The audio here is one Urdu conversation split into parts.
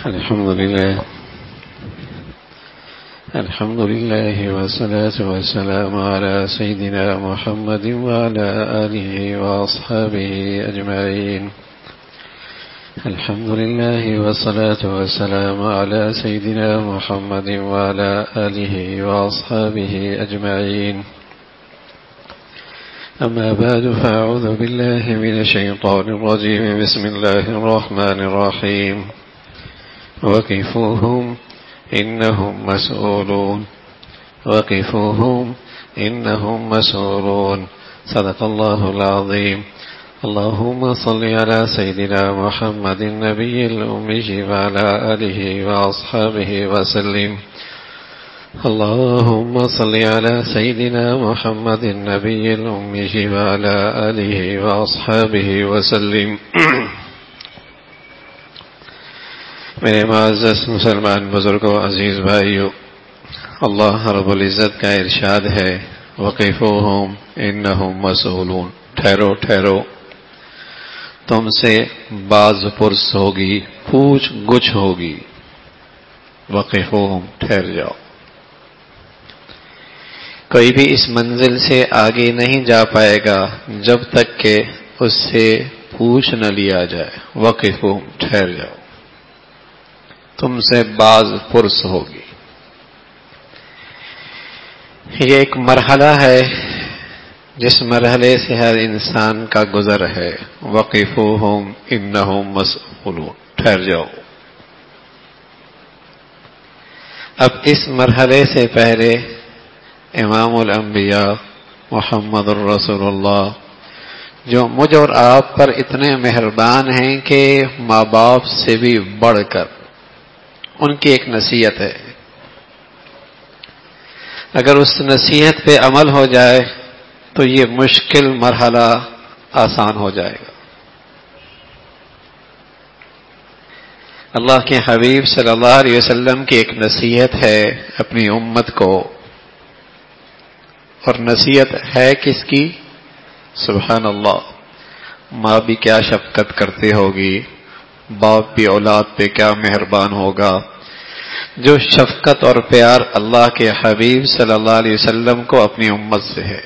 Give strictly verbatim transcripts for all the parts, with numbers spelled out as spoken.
الحمد لله الحمد لله والصلاة والسلام على سيدنا محمد وعلى آله وأصحابه أجمعين. الحمد لله والصلاة والسلام على سيدنا محمد وعلى آله وأصحابه أجمعين. أما بعد فأعوذ بالله من الشيطان الرجيم. بسم الله الرحمن الرحيم. وقفوهم إنهم مسؤولون وقفوهم إنهم مسؤولون. صدق الله العظيم. اللهم صل على سيدنا محمد النبي الأمي وعلى آله وأصحابه وسلم. اللهم صل على سيدنا محمد النبي الأمي وعلى آله وأصحابه وسلم. میرے معزز مسلمان بزرگوں، عزیز بھائیوں، اللہ رب العزت کا ارشاد ہے وقفوہم انہم مسئولون. ٹھہرو ٹھہرو، تم سے باز پرس ہوگی، پوچھ گچھ ہوگی. وقفوہم، ٹھہر جاؤ. کوئی بھی اس منزل سے آگے نہیں جا پائے گا جب تک کہ اس سے پوچھ نہ لیا جائے. وقفوہم، ٹھہر جاؤ، تم سے باز پرس ہوگی. یہ ایک مرحلہ ہے جس مرحلے سے ہر انسان کا گزر ہے. وقفوہم انہم مسئولون، ٹھہر جاؤ. اب اس مرحلے سے پہلے امام الانبیاء محمد الرسول اللہ، جو مجھ اور آپ پر اتنے مہربان ہیں کہ ماں باپ سے بھی بڑھ کر، ان کی ایک نصیحت ہے. اگر اس نصیحت پہ عمل ہو جائے تو یہ مشکل مرحلہ آسان ہو جائے گا. اللہ کے حبیب صلی اللہ علیہ وسلم کی ایک نصیحت ہے اپنی امت کو، اور نصیحت ہے کس کی؟ سبحان اللہ. ماں بھی کیا شفقت کرتی ہوگی، باپ بھی اولاد پہ کیا مہربان ہوگا. جو شفقت اور پیار اللہ کے حبیب صلی اللہ علیہ وسلم کو اپنی امت سے ہے،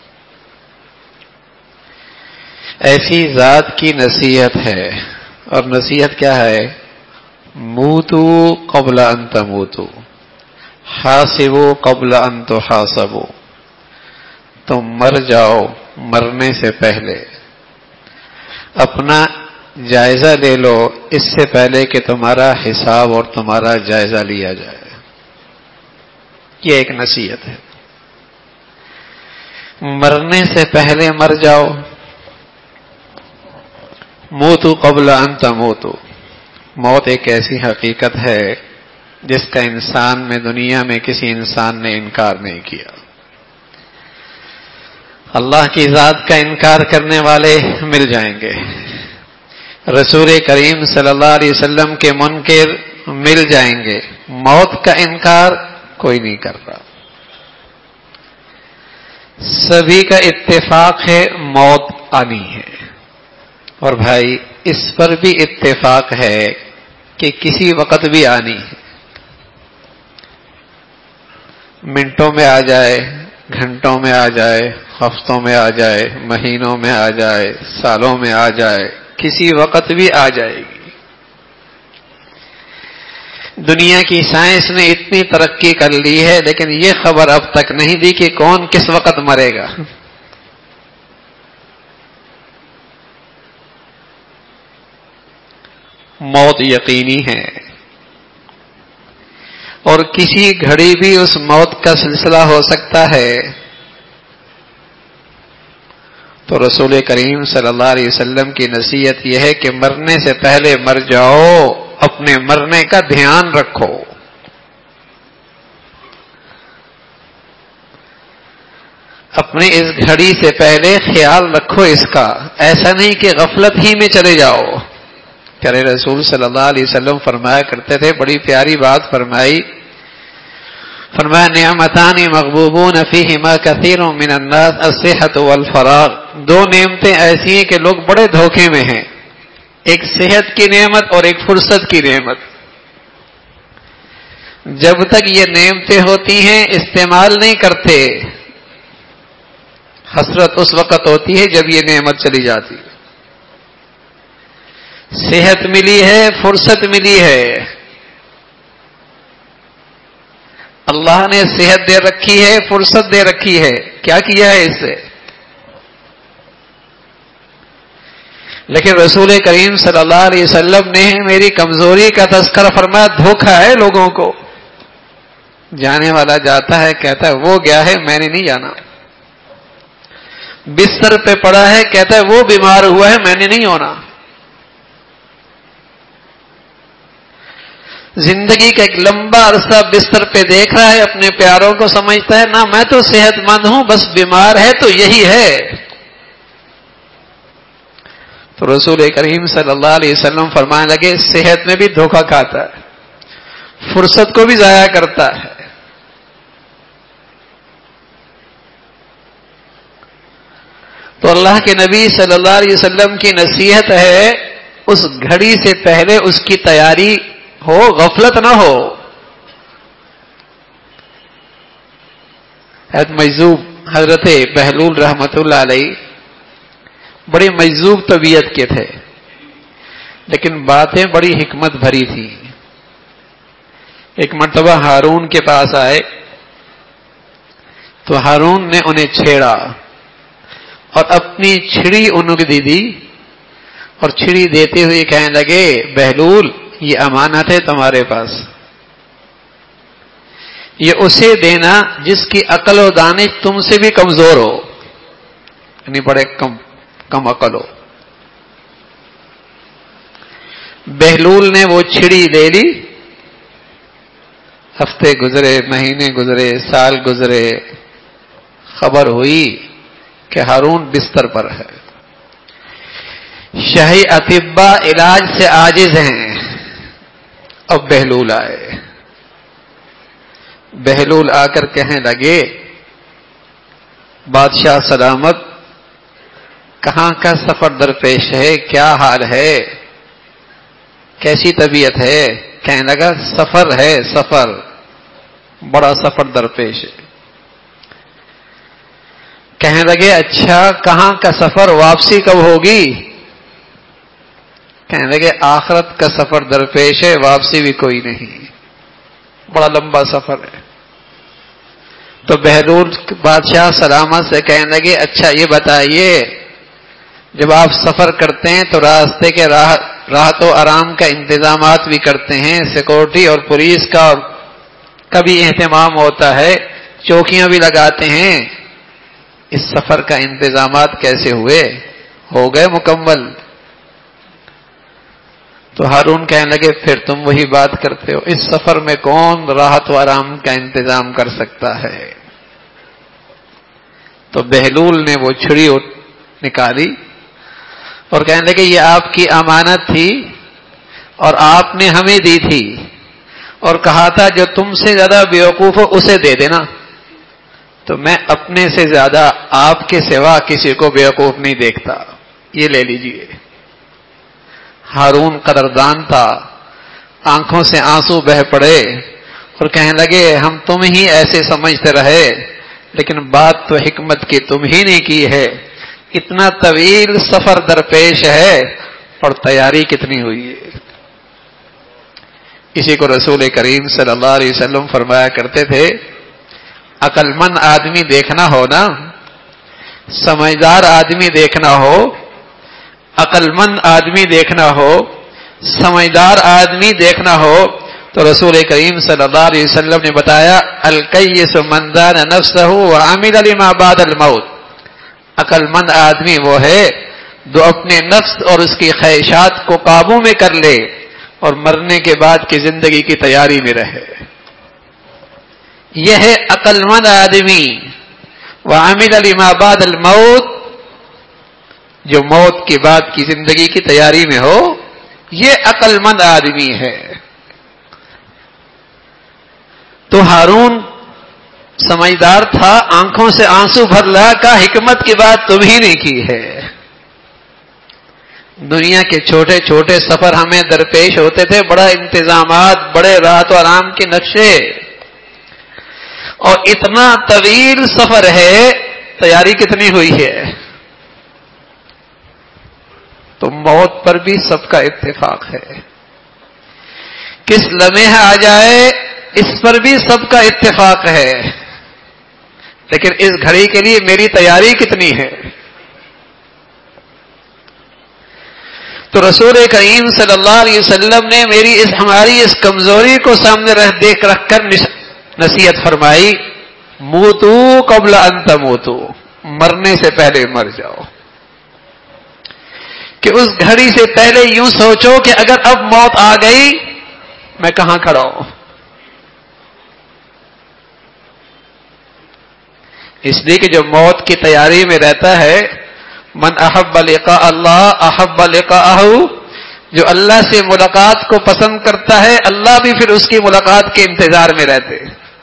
ایسی ذات کی نصیحت ہے. اور نصیحت کیا ہے؟ موتو قبل ان تموتو حاسبو قبل ان تحاسبو. تم مر جاؤ مرنے سے پہلے، اپنا جائزہ لے لو اس سے پہلے کہ تمہارا حساب اور تمہارا جائزہ لیا جائے. یہ ایک نصیحت ہے. مرنے سے پہلے مر جاؤ. موتو قبل ان تموتو. موت ایک ایسی حقیقت ہے جس کا انسان میں، دنیا میں کسی انسان نے انکار نہیں کیا. اللہ کی ذات کا انکار کرنے والے مل جائیں گے، رسول کریم صلی اللہ علیہ وسلم کے منکر مل جائیں گے. موت کا انکار کوئی نہیں کرتا. سبھی کا اتفاق ہے موت آنی ہے. اور بھائی اس پر بھی اتفاق ہے کہ کسی وقت بھی آنی ہے. منٹوں میں آ جائے، گھنٹوں میں آ جائے، ہفتوں میں آ جائے، مہینوں میں آ جائے، سالوں میں آ جائے، کسی وقت بھی آ جائے گی. دنیا کی سائنس نے اتنی ترقی کر لی ہے لیکن یہ خبر اب تک نہیں دی کہ کون کس وقت مرے گا. موت یقینی ہے، اور کسی گھڑی بھی اس موت کا سلسلہ ہو سکتا ہے. تو رسول کریم صلی اللہ علیہ وسلم کی نصیحت یہ ہے کہ مرنے سے پہلے مر جاؤ، اپنے مرنے کا دھیان رکھو. اپنے اس گھڑی سے پہلے خیال رکھو اس کا. ایسا نہیں کہ غفلت ہی میں چلے جاؤ. پیارے رسول صلی اللہ علیہ وسلم فرمایا کرتے تھے، بڑی پیاری بات فرمائی، فرمایا نعمتان مغبوبون فیہما کثیر من الناس الصحۃ والفراغ. دو نعمتیں ایسی ہیں کہ لوگ بڑے دھوکے میں ہیں، ایک صحت کی نعمت اور ایک فرصت کی نعمت. جب تک یہ نعمتیں ہوتی ہیں استعمال نہیں کرتے، حسرت اس وقت ہوتی ہے جب یہ نعمت چلی جاتی ہے۔ صحت ملی ہے، فرصت ملی ہے، اللہ نے صحت دے رکھی ہے، فرصت دے رکھی ہے، کیا کیا ہے اس سے؟ لیکن رسول کریم صلی اللہ علیہ وسلم نے میری کمزوری کا تذکرہ فرمایا، دھوکہ ہے لوگوں کو۔ جانے والا جاتا ہے، کہتا ہے وہ گیا ہے میں نے نہیں جانا، بستر پہ پڑا ہے کہتا ہے وہ بیمار ہوا ہے میں نے نہیں ہونا۔ زندگی کا ایک لمبا عرصہ بستر پہ دیکھ رہا ہے، اپنے پیاروں کو سمجھتا ہے نا میں تو صحت مند ہوں، بس بیمار ہے تو یہی ہے۔ تو رسول کریم صلی اللہ علیہ وسلم فرمانے لگے صحت میں بھی دھوکہ کھاتا ہے، فرصت کو بھی ضائع کرتا ہے۔ تو اللہ کے نبی صلی اللہ علیہ وسلم کی نصیحت ہے اس گھڑی سے پہلے اس کی تیاری ہو، غفلت نہ ہو۔ حضرت مجذوب حضرت بہلول رحمت اللہ علیہ بڑے مجذوب طبیعت کے تھے، لیکن باتیں بڑی حکمت بھری تھی۔ ایک مرتبہ ہارون کے پاس آئے تو ہارون نے انہیں چھیڑا اور اپنی چھڑی انہیں دی دی، اور چھڑی دیتے ہوئے کہنے لگے بہلول یہ امانت ہے تمہارے پاس، یہ اسے دینا جس کی عقل و دانش تم سے بھی کمزور ہو، یعنی بڑے کم کم عقل ہو۔ بہلول نے وہ چھڑی لے لی، ہفتے گزرے، مہینے گزرے، سال گزرے، خبر ہوئی کہ ہارون بستر پر ہے، شاہی اطباء علاج سے عاجز ہیں۔ اب بہلول آئے، بہلول آ کر کہنے لگے بادشاہ سلامت، کہاں کا سفر درپیش ہے، کیا حال ہے، کیسی طبیعت ہے؟ کہنے لگا سفر ہے، سفر، بڑا سفر درپیش ہے۔ کہنے لگے اچھا کہاں کا سفر، واپسی کب ہوگی؟ کہنے لگے آخرت کا سفر درپیش ہے، واپسی بھی کوئی نہیں، بڑا لمبا سفر ہے۔ تو بہلول بادشاہ سلامت سے کہنے لگے اچھا یہ بتائیے جب آپ سفر کرتے ہیں تو راستے کے راہ راحت و آرام کا انتظامات بھی کرتے ہیں، سیکورٹی اور پولیس کا اور کبھی اہتمام ہوتا ہے، چوکیاں بھی لگاتے ہیں، اس سفر کا انتظامات کیسے ہوئے؟ ہو گئے مکمل؟ تو ہارون کہنے لگے پھر تم وہی بات کرتے ہو، اس سفر میں کون راحت و آرام کا انتظام کر سکتا ہے؟ تو بہلول نے وہ چھڑی نکالی اور کہنے لگے یہ آپ کی امانت تھی اور آپ نے ہمیں دی تھی، اور کہا تھا جو تم سے زیادہ بیوقوف ہو اسے دے دینا، تو میں اپنے سے زیادہ آپ کے سوا کسی کو بیوقوف نہیں دیکھتا، یہ لے لیجئے۔ ہارون قدردان تھا، آنکھوں سے آنسو بہ پڑے اور کہنے لگے ہم تم ہی ایسے سمجھتے رہے، لیکن بات تو حکمت کی تم ہی نے کی ہے، اتنا طویل سفر درپیش ہے اور تیاری کتنی ہوئی ہے۔ اسی کو رسول کریم صلی اللہ علیہ وسلم فرمایا کرتے تھے عقل مند آدمی دیکھنا ہو نا، سمجھدار آدمی دیکھنا ہو، عقل مند آدمی دیکھنا ہو، سمجھدار آدمی دیکھنا ہو تو رسول کریم صلی اللہ علیہ وسلم نے بتایا الکیس من دان نفسہ وعمل لما بعد الموت، عقل مند آدمی وہ ہے جو اپنے نفس اور اس کی خواہشات کو قابو میں کر لے اور مرنے کے بعد کی زندگی کی تیاری میں رہے، یہ ہے عقل مند آدمی۔ وعمل لما بعد الموت، جو موت کے بعد کی زندگی کی تیاری میں ہو، یہ عقل مند آدمی ہے۔ تو ہارون سمجھدار تھا، آنکھوں سے آنسو بھر رہا، کا حکمت کی بات تم ہی نے کی ہے، دنیا کے چھوٹے چھوٹے سفر ہمیں درپیش ہوتے تھے، بڑا انتظامات، بڑے راحت و آرام کے نقشے، اور اتنا طویل سفر ہے، تیاری کتنی ہوئی ہے؟ تو موت پر بھی سب کا اتفاق ہے، کس لمحے آ جائے اس پر بھی سب کا اتفاق ہے، لیکن اس گھڑی کے لیے میری تیاری کتنی ہے؟ تو رسول کریم صلی اللہ علیہ وسلم نے میری اس ہماری اس کمزوری کو سامنے رکھ دیکھ رکھ کر نصیحت فرمائی، موتو قبل ان تموتو، مرنے سے پہلے مر جاؤ، کہ اس گھڑی سے پہلے یوں سوچو کہ اگر اب موت آ گئی میں کہاں کھڑا ہوں۔ اس لیے کہ جو موت کی تیاری میں رہتا ہے، من احب لقاء اللہ احب لقاءہ، جو اللہ سے ملاقات کو پسند کرتا ہے، اللہ بھی پھر اس کی ملاقات کے انتظار میں رہتے۔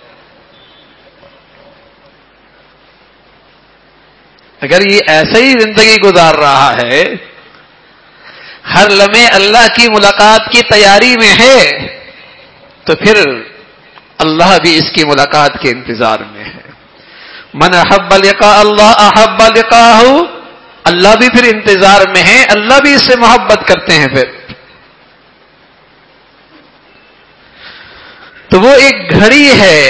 اگر یہ ایسے ہی زندگی گزار رہا ہے، ہر لمحے اللہ کی ملاقات کی تیاری میں ہے، تو پھر اللہ بھی اس کی ملاقات کے انتظار میں ہے۔ من احب لقاء اللہ احب لقاءہ، اللہ بھی پھر انتظار میں ہے، اللہ بھی اس سے محبت کرتے ہیں۔ پھر تو وہ ایک گھڑی ہے۔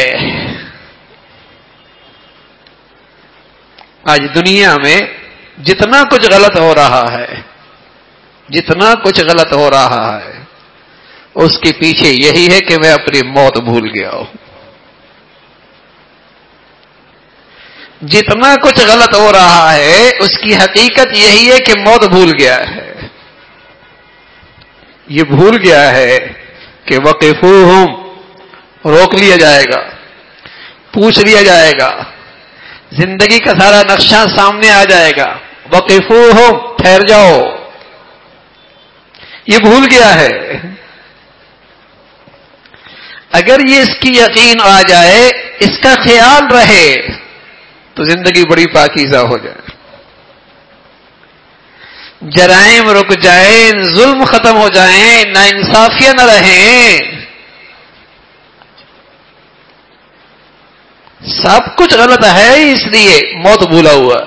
آج دنیا میں جتنا کچھ غلط ہو رہا ہے، جتنا کچھ غلط ہو رہا ہے، اس کے پیچھے یہی ہے کہ میں اپنی موت بھول گیا ہوں۔ جتنا کچھ غلط ہو رہا ہے اس کی حقیقت یہی ہے کہ موت بھول گیا ہے۔ یہ بھول گیا ہے کہ وقفوہم، روک لیا جائے گا، پوچھ لیا جائے گا، زندگی کا سارا نقشہ سامنے آ جائے گا، وقفوہم، ٹھہر جاؤ، یہ بھول گیا ہے۔ اگر یہ اس کی یقین آ جائے، اس کا خیال رہے، تو زندگی بڑی پاکیزہ ہو جائے، جرائم رک جائیں، ظلم ختم ہو جائیں، ناانصافیاں نہ رہیں، سب کچھ غلط ہے، اس لیے موت بھولا ہوا۔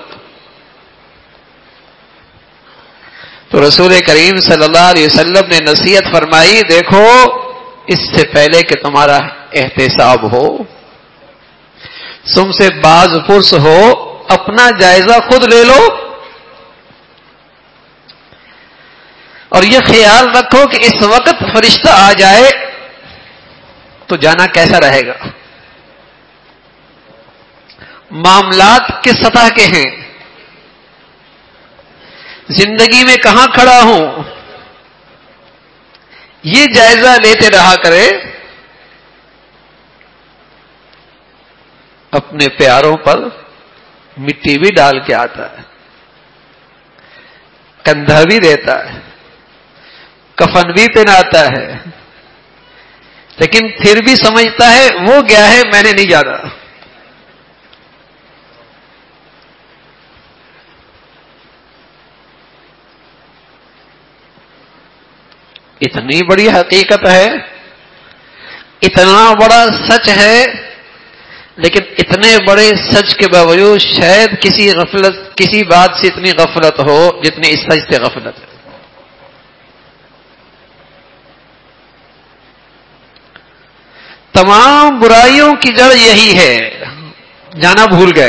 تو رسول کریم صلی اللہ علیہ وسلم نے نصیحت فرمائی، دیکھو اس سے پہلے کہ تمہارا احتساب ہو، تم سے باز پرس ہو، اپنا جائزہ خود لے لو، اور یہ خیال رکھو کہ اس وقت فرشتہ آ جائے تو جانا کیسا رہے گا، معاملات کس سطح کے ہیں، زندگی میں کہاں کھڑا ہوں، یہ جائزہ لیتے رہا کرے۔ اپنے پیاروں پر مٹی بھی ڈال کے آتا ہے، کندھا بھی دیتا ہے، کفن بھی پہناتا ہے، لیکن پھر بھی سمجھتا ہے وہ گیا ہے، میں نے نہیں جانا۔ اتنی بڑی حقیقت ہے، اتنا بڑا سچ ہے، لیکن اتنے بڑے سچ کے باوجود شاید کسی غفلت کسی بات سے اتنی غفلت ہو جتنی اس سچ سے غفلت ہے۔ تمام برائیوں کی جڑ یہی ہے، جانا بھول گئے،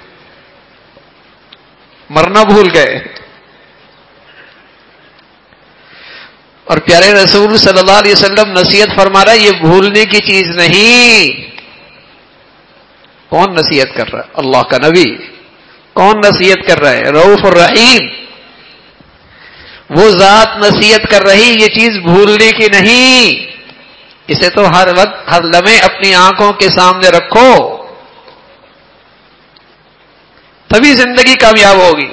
مرنا بھول گئے۔ اور پیارے رسول صلی اللہ علیہ وسلم نصیحت فرما رہا ہے، یہ بھولنے کی چیز نہیں۔ کون نصیحت کر رہا ہے؟ اللہ کا نبی۔ کون نصیحت کر رہا ہے؟ رؤوف الرحیم، وہ ذات نصیحت کر رہی، یہ چیز بھولنے کی نہیں، اسے تو ہر وقت ہر لمحے اپنی آنکھوں کے سامنے رکھو، تبھی زندگی کامیاب ہوگی۔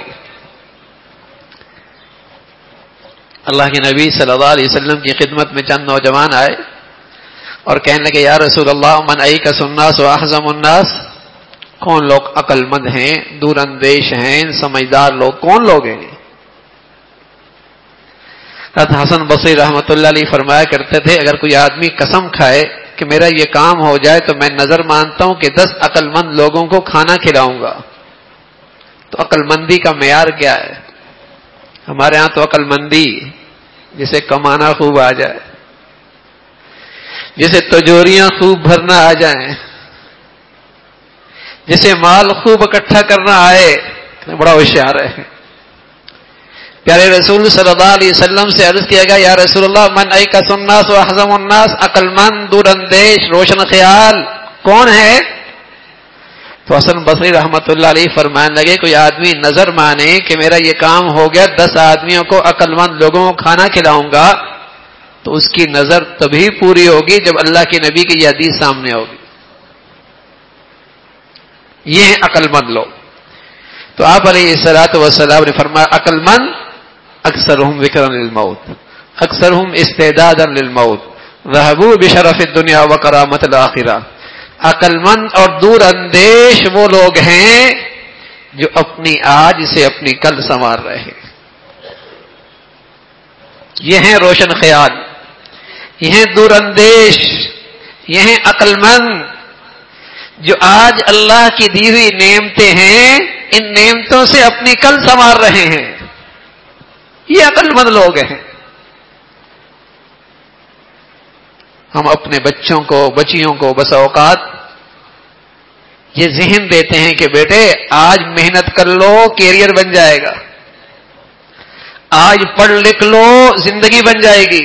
اللہ کے نبی صلی اللہ علیہ وسلم کی خدمت میں چند نوجوان آئے اور کہنے لگے، یا رسول اللہ، من ایکس الناس واحزم الناس، کون لوگ عقل مند ہیں، دور اندیش ہیں، سمجھدار لوگ کون لوگ ہیں؟ حضرت حسن بصری رحمۃ اللہ علیہ فرمایا کرتے تھے اگر کوئی آدمی قسم کھائے کہ میرا یہ کام ہو جائے تو میں نظر مانتا ہوں کہ دس عقل مند لوگوں کو کھانا کھلاؤں گا. تو عقل مندی کا معیار کیا ہے؟ ہمارے ہاں تو عقل مندی جسے کمانا خوب آ جائے، جسے تجوریاں خوب بھرنا آ جائیں، جسے مال خوب اکٹھا کرنا آئے، بڑا ہوشیار ہے. پیارے رسول صلی اللہ علیہ وسلم سے عرض کیا گیا یا رسول اللہ من ایکس الناس واحزم الناس، عقل مند، دور اندیش، روشن خیال کون ہے؟ تو حسن بصری رحمت اللہ علیہ فرمانے لگے کوئی آدمی نظر مانے کہ میرا یہ کام ہو گیا، دس آدمیوں کو عقل مند لوگوں کو کھانا کھلاؤں گا، تو اس کی نظر تبھی پوری ہوگی جب اللہ کے نبی کی یہ حدیث سامنے ہوگی. یہ ہیں عقل مند لوگ. تو آپ علیہ الصلوۃ والسلام نے فرمایا عقل مند اکثرہم ذکرا للموت، اکثرہم استعدادا للموت، ذهبوا بشرف الدنیا وکرامۃ الآخرہ. عقل مند اور دور اندیش وہ لوگ ہیں جو اپنی آج سے اپنی کل سنوار رہے ہیں. یہ ہیں روشن خیال، یہ ہیں دور اندیش، یہ ہیں عقل مند جو آج اللہ کی دی ہوئی نعمتیں ہیں ان نعمتوں سے اپنی کل سنوار رہے ہیں. یہ عقل مند لوگ ہیں. ہم اپنے بچوں کو بچیوں کو بس اوقات یہ ذہن دیتے ہیں کہ بیٹے آج محنت کر لو کیریئر بن جائے گا، آج پڑھ لکھ لو زندگی بن جائے گی،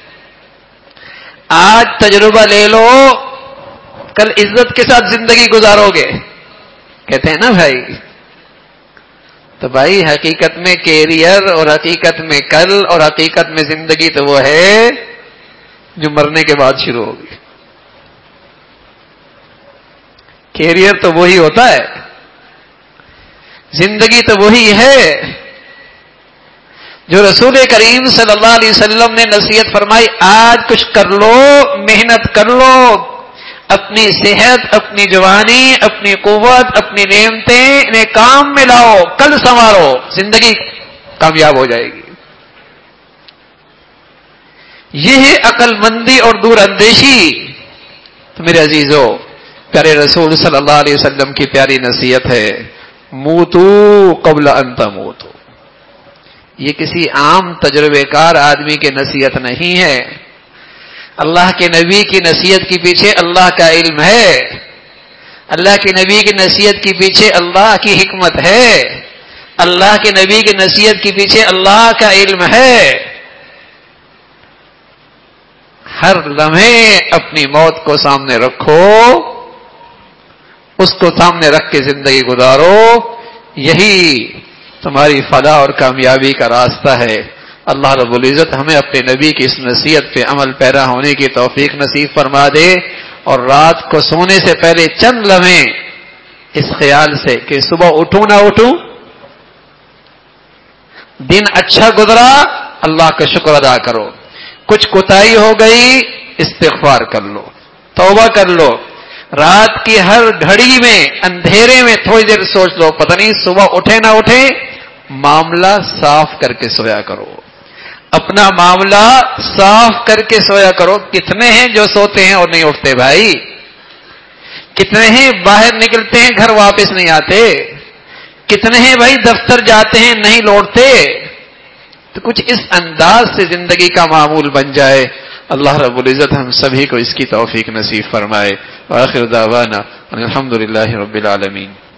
آج تجربہ لے لو کل عزت کے ساتھ زندگی گزارو گے. کہتے ہیں نا بھائی. تو بھائی حقیقت میں کیریئر اور حقیقت میں کل اور حقیقت میں زندگی تو وہ ہے جو مرنے کے بعد شروع ہوگی. کیریئر تو وہی ہوتا ہے، زندگی تو وہی ہے جو رسول کریم صلی اللہ علیہ وسلم نے نصیحت فرمائی آج کچھ کر لو، محنت کر لو، اپنی صحت، اپنی جوانی، اپنی قوت، اپنی نعمتیں انہیں کام میں لاؤ، کل سنوارو، زندگی کامیاب ہو جائے گی. یہ ہے عقل مندی اور دور اندیشی. تو میرے عزیزو پیارے رسول صلی اللہ علیہ وسلم کی پیاری نصیحت ہے موتو قبل ان تموتو. یہ کسی عام تجربے کار آدمی کی نصیحت نہیں ہے. اللہ کے نبی کی نصیحت کے پیچھے اللہ کا علم ہے، اللہ کے نبی کی نصیحت کے پیچھے اللہ کی حکمت ہے، اللہ کے نبی کی نصیحت کے پیچھے اللہ کا علم ہے. ہر لمحے اپنی موت کو سامنے رکھو، اس کو سامنے رکھ کے زندگی گزارو. یہی تمہاری فلاح اور کامیابی کا راستہ ہے. اللہ رب العزت ہمیں اپنے نبی کی اس نصیحت پہ عمل پیرا ہونے کی توفیق نصیب فرما دے، اور رات کو سونے سے پہلے چند لمحے اس خیال سے کہ صبح اٹھوں نہ اٹھوں، دن اچھا گزرا اللہ کا شکر ادا کرو، کچھ کوتاہی ہو گئی استغفار کر لو، توبہ کر لو. رات کی ہر گھڑی میں اندھیرے میں تھوڑی دیر سوچ لو پتہ نہیں صبح اٹھے نہ اٹھے، معاملہ صاف کر کے سویا کرو، اپنا معاملہ صاف کر کے سویا کرو. کتنے ہیں جو سوتے ہیں اور نہیں اٹھتے بھائی؟ کتنے ہیں باہر نکلتے ہیں گھر واپس نہیں آتے؟ کتنے ہیں بھائی دفتر جاتے ہیں نہیں لوٹتے؟ تو کچھ اس انداز سے زندگی کا معمول بن جائے. اللہ رب العزت ہم سبھی کو اس کی توفیق نصیب فرمائے. وآخر دعوانا الحمدللہ رب العالمین.